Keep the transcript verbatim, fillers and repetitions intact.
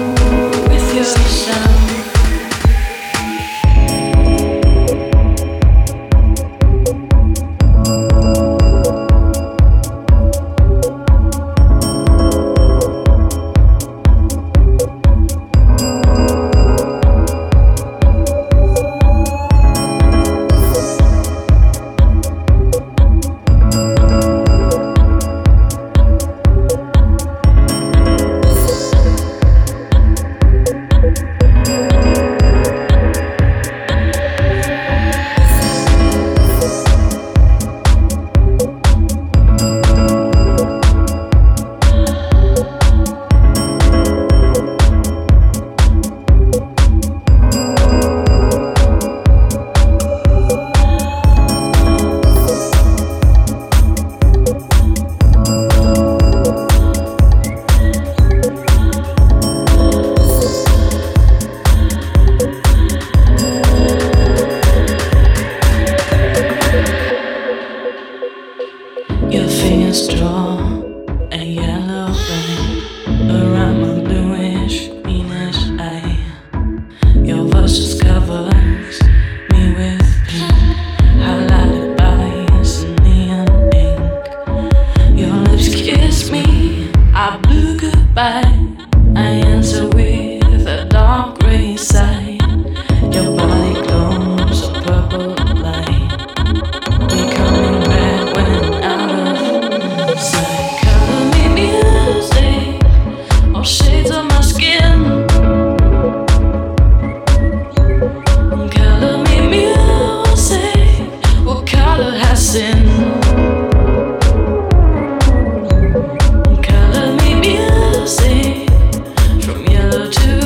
with your sound. Your fingers draw a yellow line around my bluish, greenish eye. Your voice just covers me with pink, highlighted bodies in neon ink. Your lips kiss me, I blew goodbye. I answer with a dark gray sigh. Your body glows a purple light, becoming red when out of sight. Color me music, all shades of my skin. Color me music, what color has sin? Color me music, from yellow to